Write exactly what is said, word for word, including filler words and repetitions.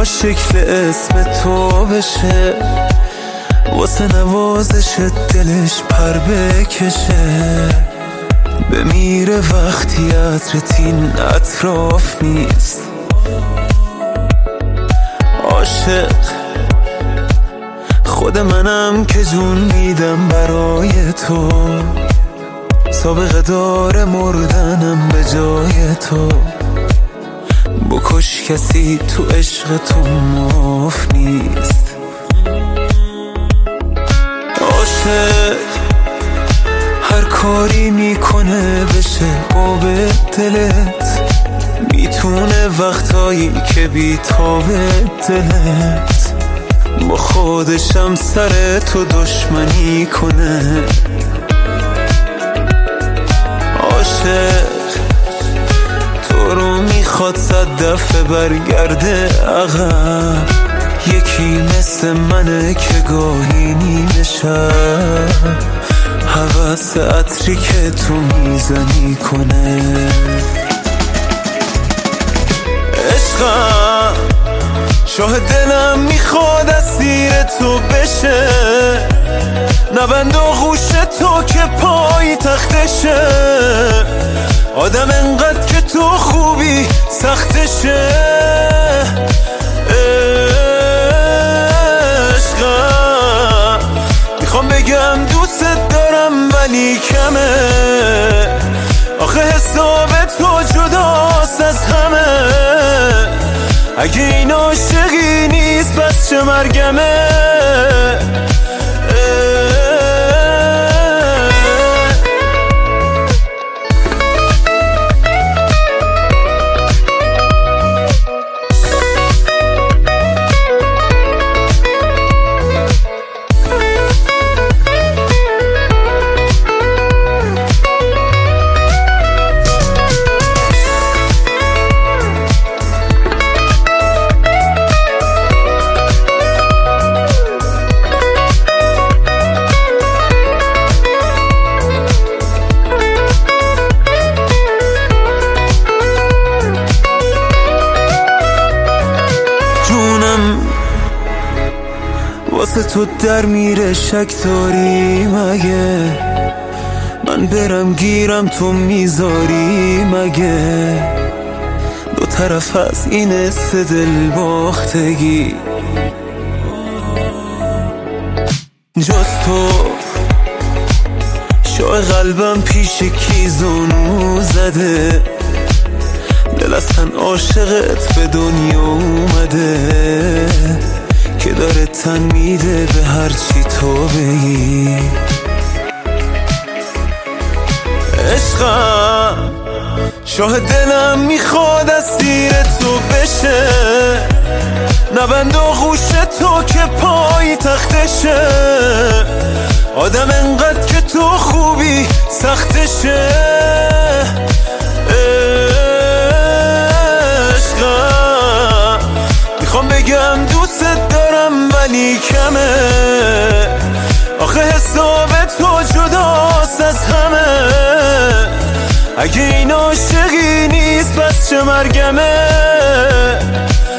با شکل اسم تو بشه، واسه نوازش دلش پر بکشه. بمیره وقتی عطرت این اطراف نیست. عاشق خود منم که جون میدم برای تو، سابقه داره مردنم به جای تو. بکش کسی تو عشق تو معاف نیست. عاشق هر کاری میکنه بشه با به دلت، میتونه وقتایی که بی تابه دلت، با خودشم سر تو دشمنی کنه. عاشق تو رو میخواد صد دفعه برگرده عقب، یکی مثل منه که گاهی نیمه شب هوس عطری که تو میزنی کنه. عشقم شاه دلم میخواد اسیر تو بشه، نبند آغوش تو که پای تختشه. آدم انقدر که تو خوبی سختشه. عشقم میخوام بگم دوست دارم ولی کمه، آخه حساب تو جداست از همه. اگه این عاشقی نیست پس چه مرگمه. واسه تو در میره شک داری مگه؟ من برم گیرم تو میذاری مگه؟ دو طرف از این است دل باختگی، جز تو شاه قلبم پیش کی زانو زده. دل از تن عاشقت به دنیا اومده، که داره تن میده به هرچی تو بگی. عشقم شاه دلم میخواد اسیر تو بشه، نبند آغوش تو که پای تختشه. آدم انقدر که تو خوبی سختشه. عشقم میخوام بگم دوست دارم ولی کمه، آخه حساب تو جداست از همه. اگه این عاشقی نیست پس چه مرگمه.